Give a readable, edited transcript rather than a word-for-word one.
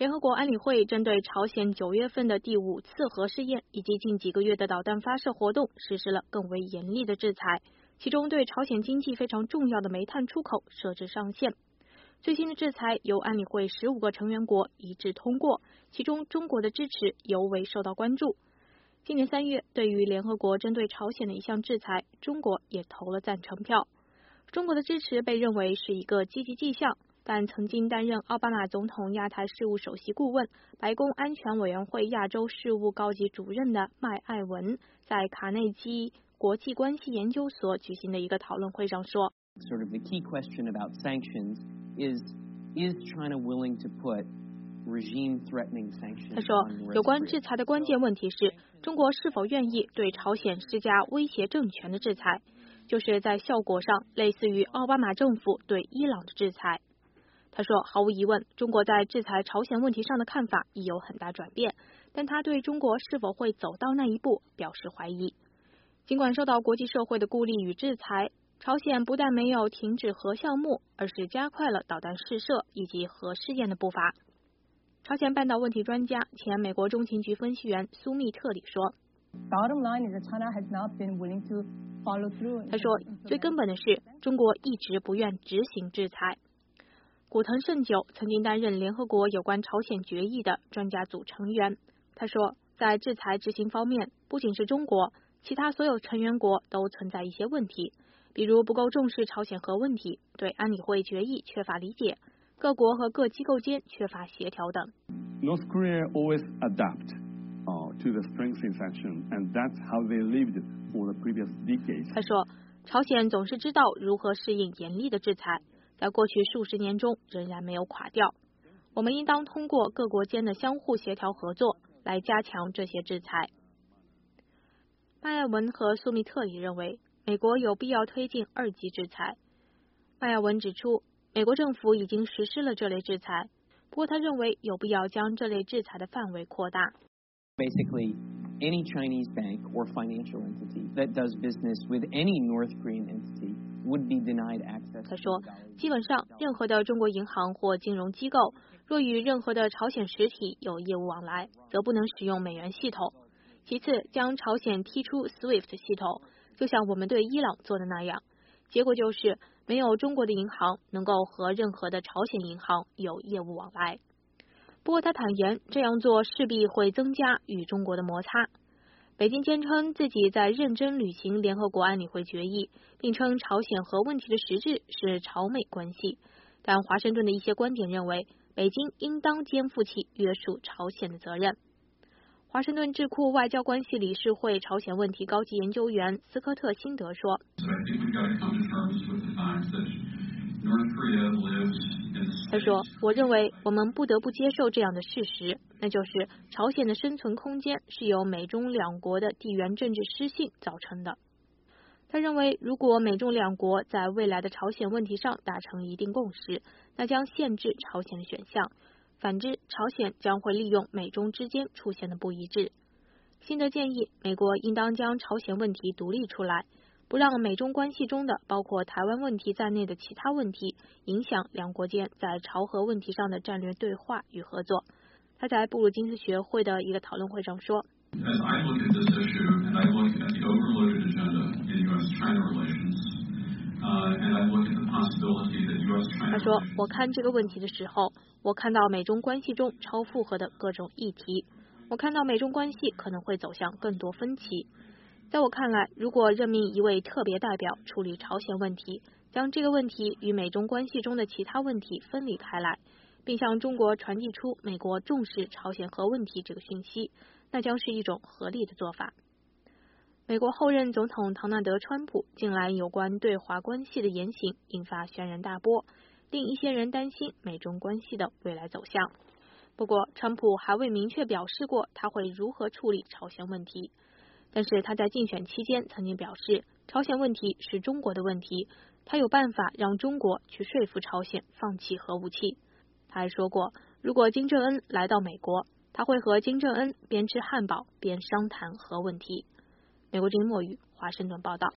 联合国安理会针对朝鲜9月份的第5次核试验以及近几个月的导弹发射活动实施了更为严厉的制裁，其中对朝鲜经济非常重要的煤炭出口设置上限。最新的制裁由安理会15个成员国一致通过，其中中国的支持尤为受到关注。今年3月，对于联合国针对朝鲜的一项制裁，中国也投了赞成票。中国的支持被认为是一个积极迹象，但曾经担任奥巴马总统亚太事务首席顾问、白宫安全委员会亚洲事务高级主任的麦爱文在卡内基国际关系研究所举行的一个讨论会上说 Sort of the key question about sanctions is China willing to put regime-threatening sanctions? 他说，有关制裁的关键问题是中国是否愿意对朝鲜施加威胁政权的制裁，就是在效果上类似于奥巴马政府对伊朗的制裁。他说，毫无疑问，中国在制裁朝鲜问题上的看法已有很大转变，但他对中国是否会走到那一步表示怀疑。尽管受到国际社会的孤立与制裁，朝鲜不但没有停止核项目，而是加快了导弹试射以及核试验的步伐。朝鲜半岛问题专家、前美国中情局分析员苏密特里说，他说，最根本的是中国一直不愿执行制裁。古藤胜久曾经担任联合国有关朝鲜决议的专家组成员。他说，在制裁执行方面，不仅是中国，其他所有成员国都存在一些问题，比如不够重视朝鲜核问题，对安理会决议缺乏理解，各国和各机构间缺乏协调等。 North Korea always adapt to the strengthening sanction, and that's how they lived for the previous decades. 他说，朝鲜总是知道如何适应严厉的制裁，在过去数十年中仍然没有垮掉。我们应当通过各国间的相互协调合作来加强这些制裁。麦爱文和苏密特里认为，美国有必要推进2级制裁。麦爱文指出，美国政府已经实施了这类制裁，不过他认为有必要将这类制裁的范围扩大。 Basically, any Chinese bank or financial entity that does business with any North Korean entity would be denied access. 他说，基本上任何的中国银行或金融机构，若与任何的朝鲜实体有业务往来，则不能使用美元系统。其次，将朝鲜踢出 SWIFT 系统，就像我们对伊朗做的那样，结果就是没有中国的银行能够和任何的朝鲜银行有业务往来。不过他坦言，这样做势必会增加与中国的摩擦。北京坚称自己在认真履行联合国安理会决议，并称朝鲜核问题的实质是朝美关系。但华盛顿的一些观点认为，北京应当肩负起约束朝鲜的责任。华盛顿智库外交关系理事会朝鲜问题高级研究员斯科特辛德说，他说，我认为我们不得不接受这样的事实，那就是朝鲜的生存空间是由美中两国的地缘政治失信造成的。他认为，如果美中两国在未来的朝鲜问题上达成一定共识，那将限制朝鲜的选项，反之，朝鲜将会利用美中之间出现的不一致。辛德建议，美国应当将朝鲜问题独立出来，不让美中关系中的包括台湾问题在内的其他问题影响两国间在朝核问题上的战略对话与合作。他在布鲁金斯学会的一个讨论会上说，他说，我看这个问题的时候，我看到美中关系中超负荷的各种议题，我看到美中关系可能会走向更多分歧。在我看来，如果任命一位特别代表处理朝鲜问题，将这个问题与美中关系中的其他问题分离开来，并向中国传递出美国重视朝鲜核问题这个讯息，那将是一种合理的做法。美国后任总统唐纳德·川普近来有关对华关系的言行引发轩然大波，令一些人担心美中关系的未来走向。不过，川普还未明确表示过他会如何处理朝鲜问题，但是他在竞选期间曾经表示，朝鲜问题是中国的问题，他有办法让中国去说服朝鲜放弃核武器。他还说过，如果金正恩来到美国，他会和金正恩边吃汉堡边商谈核问题。美国之音墨语华盛顿报道。